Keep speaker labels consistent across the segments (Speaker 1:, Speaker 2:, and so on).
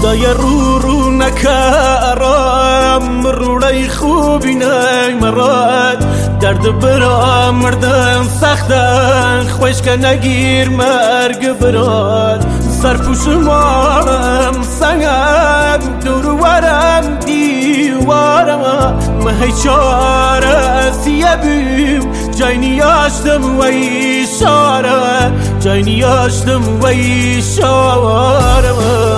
Speaker 1: خدای رو نکرم روڑای خوبی نمرد درد برام مردن سختن خوش که نگیر مرگ براد سرپوش مارم سنگم دور ورم دیوارم مهی چاره سیه بیم جای نیاشتم و ایشاره جای نیاشتم و ایشاره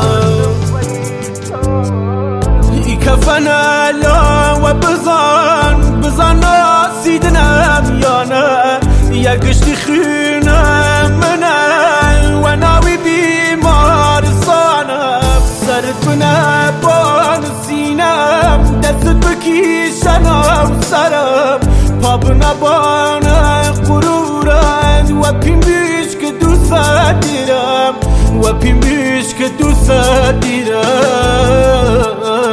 Speaker 1: ای کفن الا و بزان ناسیدنم یا نه یا گشتی خونم منه و ناوی بیمارستانم سرت بنه بان سینم دستت بکیشنم سرم پا بنه بان قرورم و پیم بیش که دوست دیرم و پیم بیش که دوست دیرم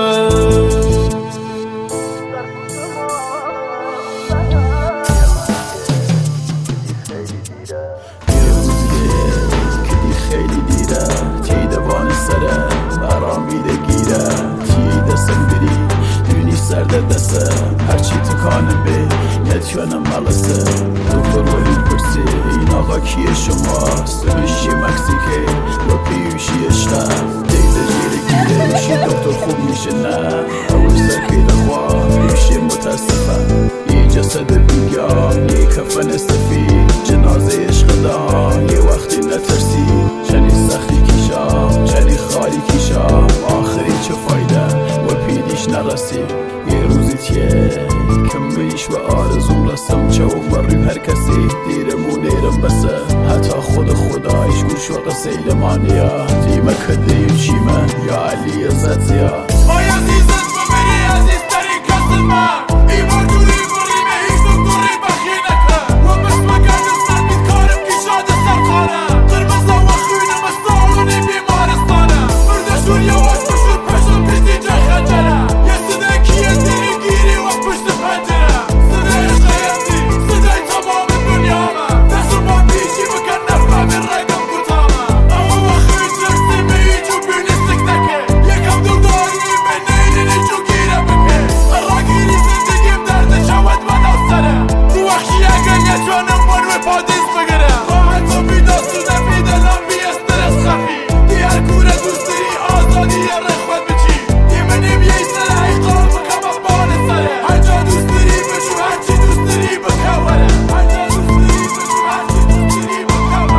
Speaker 2: خیلی دیره تی دوان سرم آرامیده گیره تی دستم بری دونی سرد دستم هرچی تکانم بی نتیانم ملسه دکتر ولی پرسی این آقا کیه شماست میشی مکسیکه و پیوشی اشتم دیده جیره گیره میشی دکتر خوب میشه نه اول سرکی دخواه میشی متاسفه یه جسد بیگام یه کفن استفید جنازه عشق دام یه وقتی نترسی چنی سختی کیشام چنی خالی کیشام آخری چه فایده و پیدیش نرسی یه روزی تیه کمیش و آرزوم رسم چوب بریم هر کسی دیرمو نیرم بسه حتی خدایش گوش و قصیل مانیا دیمه کدریم چیمه یا علی عزت زیاد
Speaker 3: آی عزیزت ببری عزیزترین کس من ای برگوری بریمه هیچ دکتری بخیه نکن و بس مگرد سر بید کارم کشاد سرخانه قرمزه و خونم استعالونی بیمارستانه مردشون یواش بشون پشون پیدی جای خنجره یه صدای کیه دیری گیری و پشت پنجره صدای عشقیتی صدای تمام دنیا من دستون با پیشی بکن نفهم رگم کتامه اما وقتی جرسی به ایجو بینستک نکه یکم دو داری به نیلی جو گیره بکه راگیری زندگیم درد شود و نفسره تو وقتی اگر یه جانم من و پادیس بگره خواهد تو بیداستونه بیدلم بی استرس خفی دی هر کوره دوستری آزادی رخوت بچی دی منیم یه سره ایقام بکم بان سره هر جا دوستری بشو هرچی دوستری بکوره هر جا دوستری بشو هرچی دوستری بکوره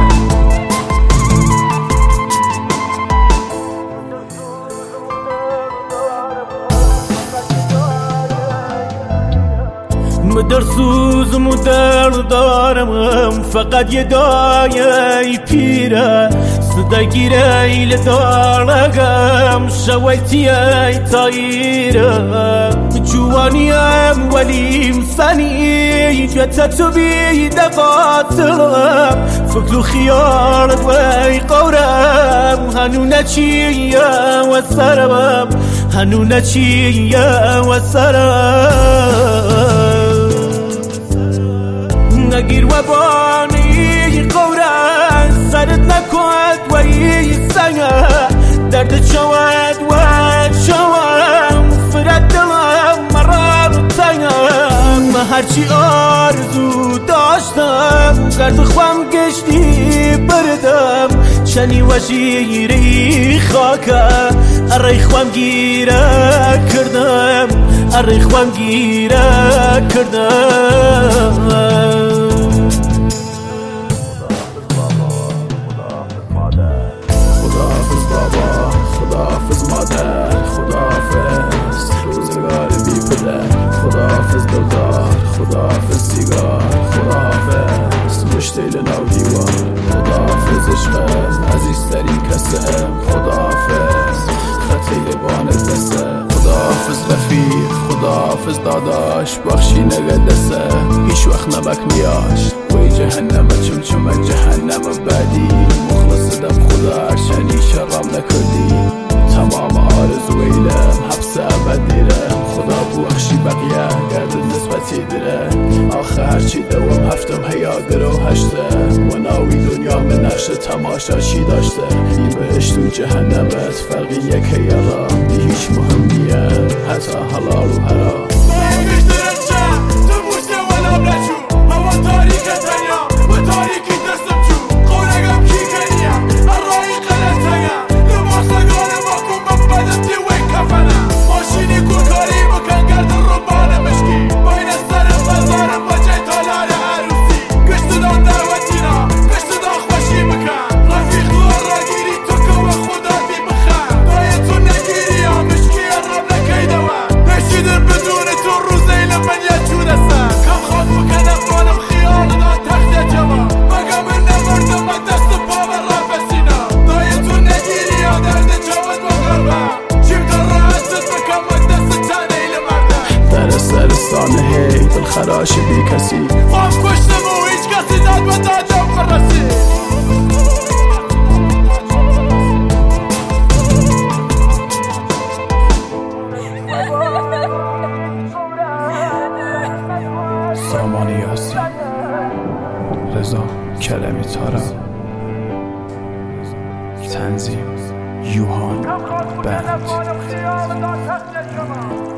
Speaker 1: مدر سوزم و درد دارم فقط یه دایه پیره صدا گیره ایل دارگم شویتی ای تاییره جوانیم ولیم سنی جتا تو بیده قاتلم فکر و خیارت وی قورم هنو نچیه و سرم هنو نچیه و سرم نگیر و بانی قورن سرت نکند و ای سنگه درد چود و چوم فرد دلم مرار تنگم هرچی آرزو داشتم درد خوام گشتی بردم چنی و شیری خاکه اری خوام گیره کردم اری خوام گیره کردم
Speaker 2: خداحافظ بابا خداحافظ مادر خداحافظ روزگار بی پدر خداحافظ دلدار خداحافظ سیگار خداحافظ مشتیل نو دیوار خداحافظ عشقم عزیزترین کسم خداحافظ خطی بانت دسته خداحافظ رفیق خداحافظ داداش بخشی نگدسه هیچ وقت نمک نیاش وی جهنم چمچمک جهنم بعدی مخلص دم خدا شنی شرم نکردی تمام آرزو ایلم حبس ابد دیرم خدا بخشی بقیه گرد نسبتی دیره آخه هرچی دوام هفتم هیا گرو هشته و ناوی دنیا به نقش تماشا چی داشته؟ این بهشت و جهنمت فرقی یکه یالا هیچ مهم نیه حتی حلال و حرام هی بالخراش بی کسی
Speaker 3: خواهم کشتم و هیچ کسی داد و دادم فرسی
Speaker 2: سامان یاسی رضا کلمی تارم تنظیم یوهان بند